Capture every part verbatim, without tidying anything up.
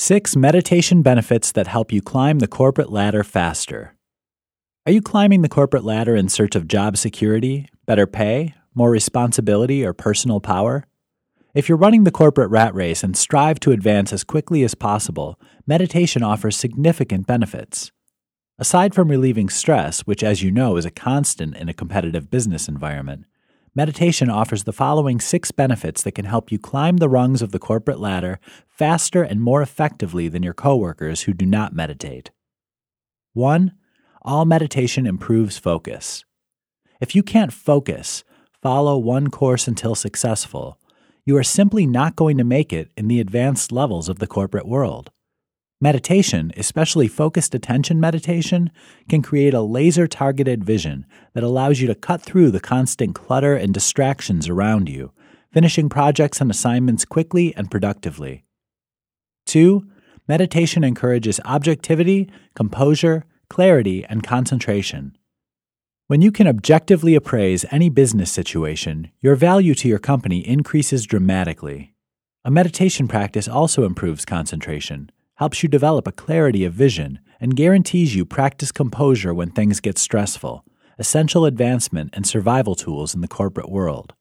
Six meditation benefits that help you climb the corporate ladder faster. Are you climbing the corporate ladder in search of job security, better pay, more responsibility, or personal power? If you're running the corporate rat race and strive to advance as quickly as possible, meditation offers significant benefits. Aside from relieving stress, which as you know is a constant in a competitive business environment, meditation offers the following six benefits that can help you climb the rungs of the corporate ladder faster and more effectively than your coworkers who do not meditate. One, all meditation improves focus. If you can't focus, follow one course until successful, you are simply not going to make it in the advanced levels of the corporate world. Meditation, especially focused attention meditation, can create a laser-targeted vision that allows you to cut through the constant clutter and distractions around you, finishing projects and assignments quickly and productively. Two, meditation encourages objectivity, composure, clarity, and concentration. When you can objectively appraise any business situation, your value to your company increases dramatically. A meditation practice also improves concentration, helps you develop a clarity of vision, and guarantees you practice composure when things get stressful, essential advancement and survival tools in the corporate world.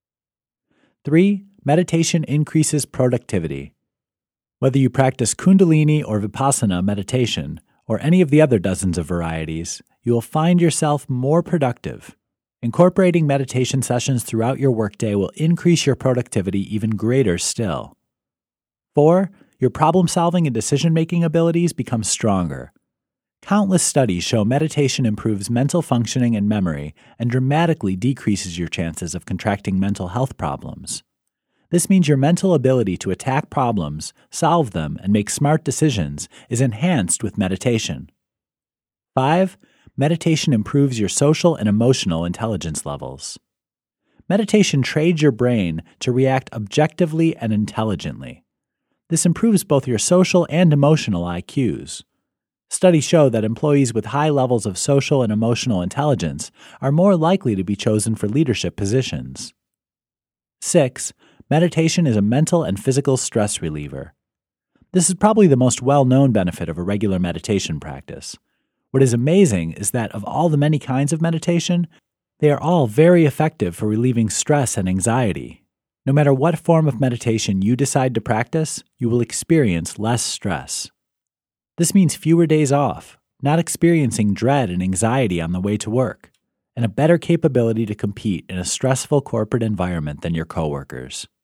Three, meditation increases productivity. Whether you practice Kundalini or Vipassana meditation, or any of the other dozens of varieties, you will find yourself more productive. Incorporating meditation sessions throughout your workday will increase your productivity even greater still. Four, your problem-solving and decision-making abilities become stronger. Countless studies show meditation improves mental functioning and memory and dramatically decreases your chances of contracting mental health problems. This means your mental ability to attack problems, solve them, and make smart decisions is enhanced with meditation. Five, meditation improves your social and emotional intelligence levels. Meditation trades your brain to react objectively and intelligently. This improves both your social and emotional I Qs. Studies show that employees with high levels of social and emotional intelligence are more likely to be chosen for leadership positions. Six, meditation is a mental and physical stress reliever. This is probably the most well-known benefit of a regular meditation practice. What is amazing is that of all the many kinds of meditation, they are all very effective for relieving stress and anxiety. No matter what form of meditation you decide to practice, you will experience less stress. This means fewer days off, not experiencing dread and anxiety on the way to work, and a better capability to compete in a stressful corporate environment than your coworkers.